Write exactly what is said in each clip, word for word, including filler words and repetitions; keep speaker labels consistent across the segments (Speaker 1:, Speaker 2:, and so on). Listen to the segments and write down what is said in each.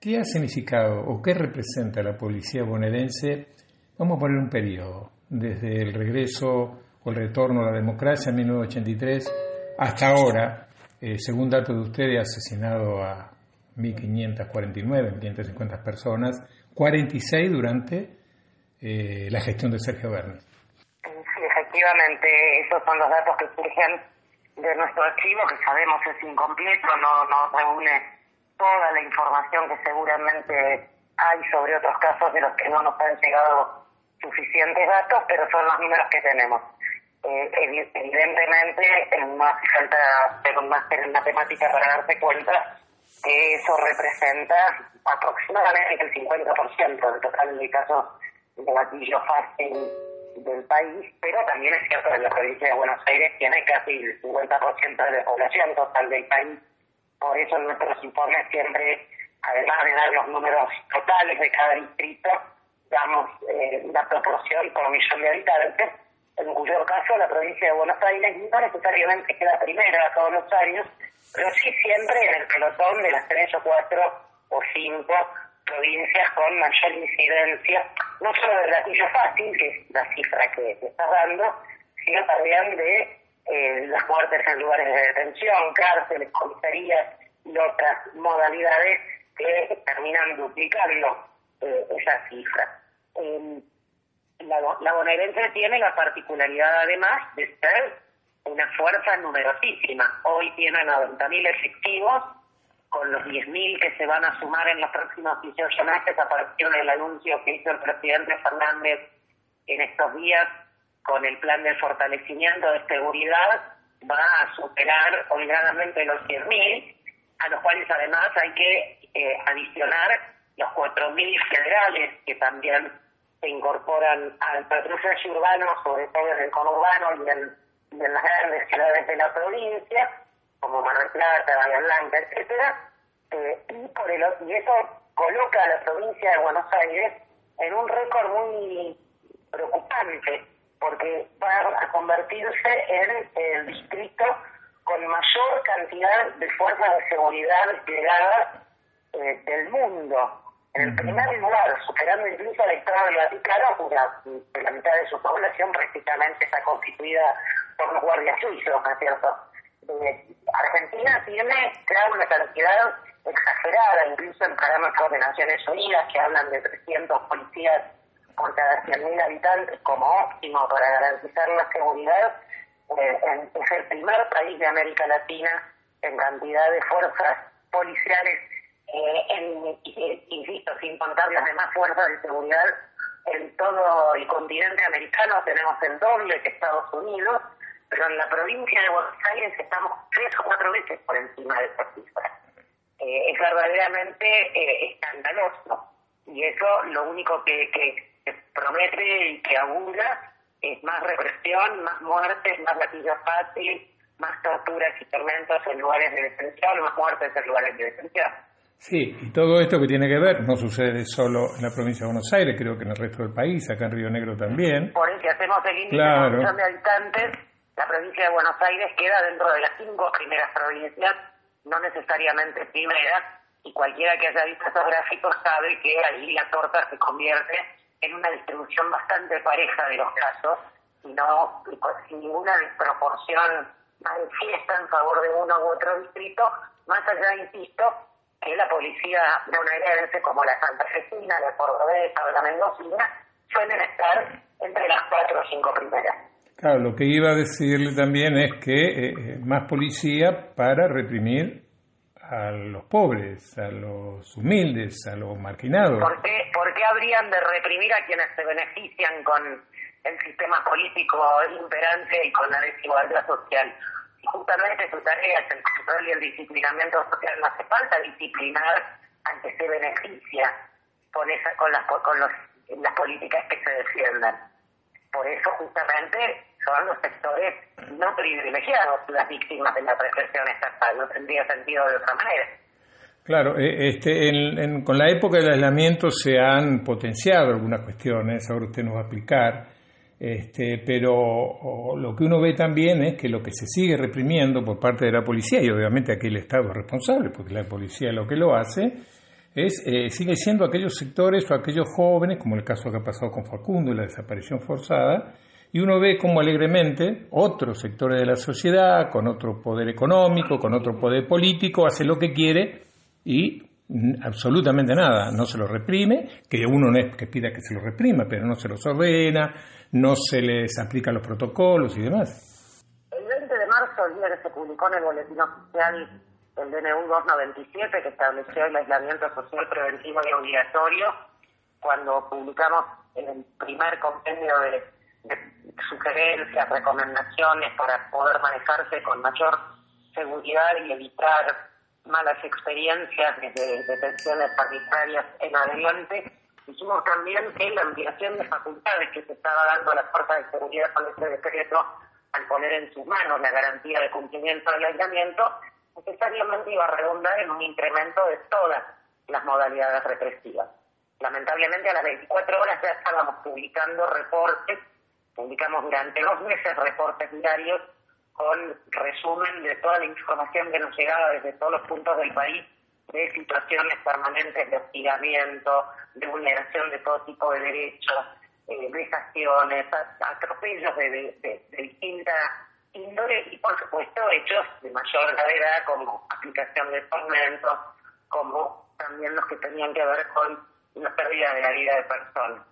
Speaker 1: ¿Qué ha significado o qué representa la policía bonaerense? Vamos a poner un periodo, desde el regreso o el retorno a la democracia en mil novecientos ochenta y tres hasta ahora. Eh, según datos de ustedes, ha asesinado a mil quinientas cuarenta y nueve, mil quinientas cincuenta personas, cuarenta y seis durante eh, la gestión de Sergio Berni.
Speaker 2: Sí, efectivamente, esos son los datos que surgen de nuestro archivo, que sabemos es incompleto, no, no reúne toda la información que seguramente hay sobre otros casos de los que no nos han llegado suficientes datos, pero son los números que tenemos. Eh, evidentemente, no hace falta hacer un máster en matemática para darse cuenta que eso representa aproximadamente el cincuenta por ciento del total de casos de gatillo fácil del país, pero también es cierto que la provincia de Buenos Aires tiene casi el cincuenta por ciento de la población total del país. Por eso en nuestros informes siempre, además de dar los números totales de cada distrito, damos eh, la proporción por millón de habitantes, en cuyo caso la provincia de Buenos Aires no necesariamente queda primera todos los años, pero sí siempre en el pelotón de las tres o cuatro o cinco provincias con mayor incidencia, no solo del gatillo fácil, que es la cifra que te estás dando, sino también de eh, las muertes en lugares de detención, cárceles, comisarías y otras modalidades que terminan duplicando eh, esa cifra. Eh, la, la bonaerense tiene la particularidad además de ser una fuerza numerosísima. Hoy tiene noventa mil efectivos, con los diez mil que se van a sumar en los próximos dieciocho meses a partir del anuncio que hizo el presidente Fernández en estos días con el plan de fortalecimiento de seguridad, va a superar holgadamente los cien mil, a los cuales además hay que eh, adicionar los cuatro mil federales que también se incorporan al patrullaje urbano, sobre todo en el conurbano y en, y en las grandes ciudades de la provincia, como Mar del Plata, Bahía Blanca, etcétera, eh, y, por el, y eso coloca a la provincia de Buenos Aires en un récord muy preocupante, porque va a convertirse en el distrito con mayor cantidad de fuerzas de seguridad desplegadas eh, del mundo. En el primer lugar, superando incluso al Estado del Vaticano, cuya la mitad de su población prácticamente está constituida por los guardias suizos, ¿no es cierto? Eh, Argentina tiene, claro, una cantidad exagerada, incluso en parámetros de Naciones Unidas, que hablan de trescientos policías por cada cien mil habitantes como óptimo para garantizar la seguridad. Eh, en, es el primer país de América Latina en cantidad de fuerzas policiales, eh, en, eh, insisto, sin contar las demás fuerzas de seguridad. En todo el continente americano tenemos el doble que Estados Unidos, pero en la provincia de Buenos Aires estamos tres o cuatro veces por encima de esa cifra. Eh, es verdaderamente eh, escandaloso, y eso lo único que, que, que promete y que augura es más represión, más muertes, más gatillo fácil, más torturas y tormentos en lugares de detención, más muertes en lugares de detención.
Speaker 1: Sí, y todo esto que tiene que ver no sucede solo en la provincia de Buenos Aires, creo que en el resto del país, acá en Río Negro también.
Speaker 2: Por eso, si hacemos el índice
Speaker 1: claro.
Speaker 2: por millón de habitantes, la provincia de Buenos Aires queda dentro de las cinco primeras provincias, no necesariamente primera, y cualquiera que haya visto estos gráficos sabe que ahí la torta se convierte en una distribución bastante pareja de los casos, y no sin ninguna desproporción manifiesta en favor de uno u otro distrito, más allá, insisto, que la policía bonaerense, como la santafesina, la cordobesa o la mendocina, suelen estar entre las cuatro o cinco primeras.
Speaker 1: Claro, lo que iba a decirle también es que eh, más policía para reprimir a los pobres, a los humildes, a los marginados.
Speaker 2: ¿Por qué, ¿Por qué habrían de reprimir a quienes se benefician con el sistema político imperante y con la desigualdad social? Y justamente su tarea es el control y el disciplinamiento social. No hace falta disciplinar al que se beneficia con esa, con las con los, las políticas que se defiendan. Por eso justamente son los sectores no privilegiados las víctimas de la represión estatal. No tendría sentido de otra manera.
Speaker 1: Claro, este, en, en, con la época del aislamiento se han potenciado algunas cuestiones, ahora usted nos va a explicar, este, pero o, lo que uno ve también es que lo que se sigue reprimiendo por parte de la policía, y obviamente aquí el Estado es responsable, porque la policía es lo que lo hace, es eh, sigue siendo aquellos sectores o aquellos jóvenes, como el caso que ha pasado con Facundo y la desaparición forzada, y uno ve como alegremente otros sectores de la sociedad, con otro poder económico, con otro poder político, hace lo que quiere y absolutamente nada, no se lo reprime, que uno no es que pida que se lo reprima, pero no se los ordena, no se les aplican los protocolos y demás.
Speaker 2: El veinte de marzo, el día que se publicó en el boletín oficial el D N U doscientos noventa y siete, que estableció el aislamiento social preventivo y obligatorio, cuando publicamos el primer compendio de, de sugerencias, recomendaciones para poder manejarse con mayor seguridad y evitar malas experiencias desde detenciones arbitrarias en adelante, dijimos también que la ampliación de facultades que se estaba dando a las fuerzas de seguridad con este decreto, al poner en sus manos la garantía de cumplimiento del aislamiento, necesariamente iba a redundar en un incremento de todas las modalidades represivas. Lamentablemente a las veinticuatro horas ya estábamos publicando reportes, publicamos durante dos meses reportes diarios con resumen de toda la información que nos llegaba desde todos los puntos del país, de situaciones permanentes de hostigamiento, de vulneración de todo tipo de derechos, eh, vejaciones, atropellos de, de, de, de distinta índole y, por supuesto, hechos de mayor gravedad como aplicación de tormentos, como también los que tenían que ver con la pérdida de la vida de personas.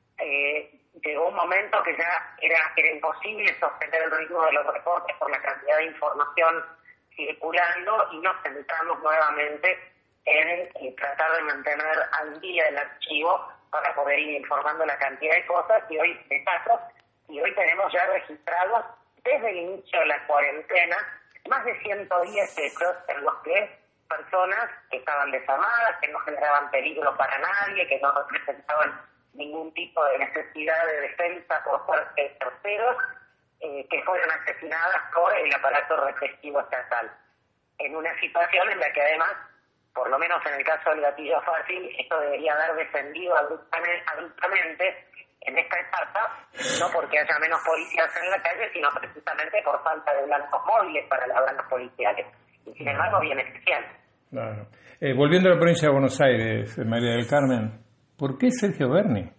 Speaker 2: Eh, llegó un momento que ya era, era imposible sostener el ritmo de los reportes por la cantidad de información circulando y nos centramos nuevamente en, en tratar de mantener al día el archivo para poder ir informando la cantidad de cosas y hoy de casos y hoy tenemos ya registrados desde el inicio de la cuarentena más de ciento diez hechos en los que personas que estaban desarmadas, que no generaban peligro para nadie, que no representaban ningún tipo de necesidad de defensa por parte de terceros, eh, que fueron asesinadas por el aparato represivo estatal. En una situación en la que además, por lo menos en el caso del gatillo fácil, esto debería haber descendido abruptamente, abruptamente en esta etapa, no porque haya menos policías en la calle, sino precisamente por falta de blancos móviles para las blancos policiales. Y sin embargo viene creciendo.
Speaker 1: Claro. Eh, volviendo a la provincia de Buenos Aires, María del Carmen, ¿por qué Sergio Berni?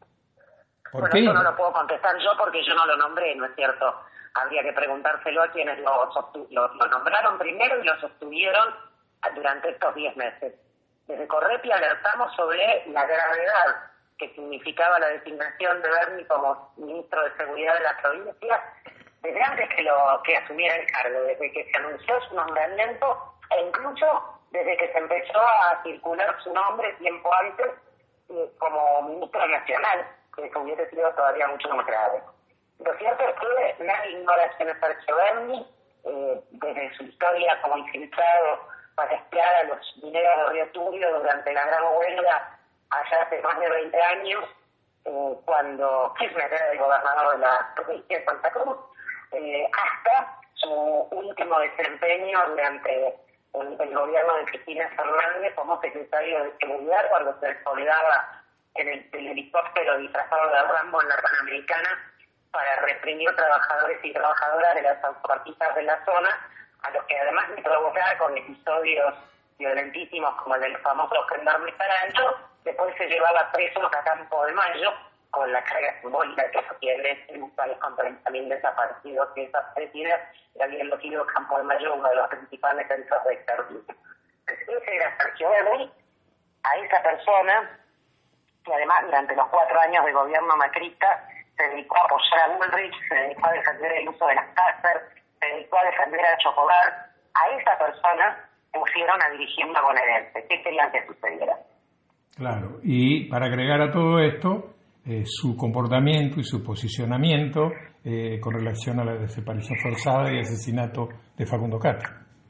Speaker 1: ¿Por
Speaker 2: bueno,
Speaker 1: qué?
Speaker 2: Eso no lo puedo contestar yo porque yo no lo nombré, ¿no es cierto? Habría que preguntárselo a quienes lo, sostu- lo, lo nombraron primero y lo sostuvieron durante estos diez meses. Desde Correpi alertamos sobre la gravedad que significaba la designación de Berni como ministro de Seguridad de la provincia desde antes que, lo, que asumiera el cargo, desde que se anunció su nombramiento e incluso desde que se empezó a circular su nombre tiempo antes eh, como ministro nacional, que eso hubiese sido todavía mucho más grave. Lo cierto es que nadie ignora quién es Sergio Berni, eh, desde su historia como infiltrado para espiar a los mineros de Río Turbio durante la gran huelga allá hace más de veinte años, eh, cuando Kirchner era el gobernador de la provincia de Santa Cruz, eh, hasta su último desempeño durante el, el gobierno de Cristina Fernández como secretario de Seguridad, cuando se desplegaba en el, el helicóptero disfrazado de Rambo en la Panamericana para reprimir trabajadores y trabajadoras de las autopistas de la zona, a los que además de provocar con episodios violentísimos como el del famoso gendarme Tarancho, después se llevaba presos a Campo de Mayo con la carga simbólica que eso tiene en buscarlos con treinta mil desaparecidos y desaparecidas, y había elegido Campo de Mayo uno de los principales centros de exterminio. Ese era Sergio Berni. A esa persona, que además durante los cuatro años de gobierno macrista se dedicó a apoyar a Bullrich, se dedicó a defender el uso de las cárceles, se dedicó a defender a Chocobar, a esa persona pusieron a dirigir la bonaerense. ¿Qué querían que sucediera?
Speaker 1: Claro, y para agregar a todo esto, eh, su comportamiento y su posicionamiento eh, con relación a la desaparición forzada y asesinato de Facundo Castro.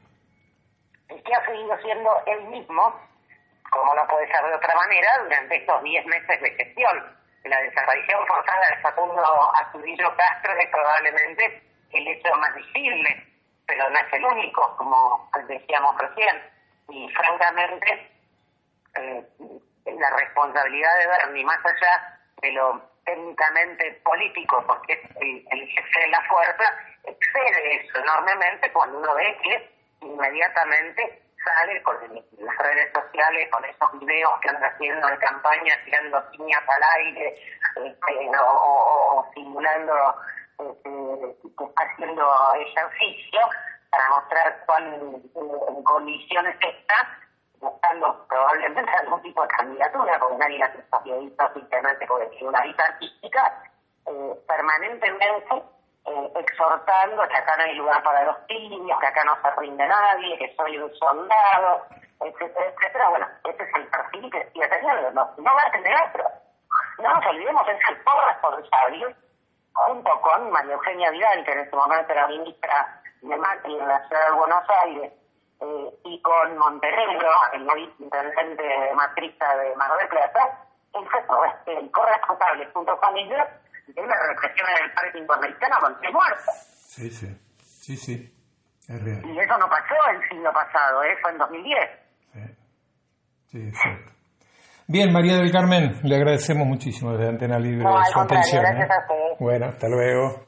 Speaker 2: Y que ha seguido siendo él mismo, como no puede ser de otra manera, durante estos diez meses de gestión. La desaparición forzada de Facundo Astudillo Castro es probablemente el hecho más visible, pero no es el único, como decíamos recién. Y francamente, eh, la responsabilidad de Berni, más allá de lo técnicamente político, porque es el, el jefe de la fuerza, excede eso enormemente cuando uno ve que inmediatamente sale con las redes sociales, con esos videos que andan haciendo de campaña, tirando piñas al aire, este, o, o, o simulando este, que está haciendo ejercicio, para mostrar cuán en condiciones está, buscando probablemente algún tipo de candidatura, porque nadie hace estos videitos simplemente porque tiene una vida artística, eh, permanentemente eh, exhortando que acá no hay lugar para los tibios, que acá no se rinde nadie, que soy un soldado, etcétera, etcétera. Bueno, ese es el perfil que sigue teniendo, no, no va a tener otro. No nos olvidemos, es el corresponsable, junto con María Eugenia Vidal, que en ese momento era ministra de Macri en la ciudad de Buenos Aires, eh, y con Montenegro, el intendente macrista de Mar del Plata, él fue el corresponsable junto con ellos de la represión en el Parque Interamericano con tres muertos.
Speaker 1: Sí, sí, sí, sí, es real.
Speaker 2: Y eso no pasó el siglo pasado, ¿eh? Fue en dos mil diez.
Speaker 1: Sí, sí, es cierto. Bien, María del Carmen, le agradecemos muchísimo desde Antena Libre
Speaker 2: No, al
Speaker 1: su
Speaker 2: contrario,
Speaker 1: atención.
Speaker 2: gracias
Speaker 1: ¿eh?
Speaker 2: a ustedes.
Speaker 1: Bueno, hasta luego.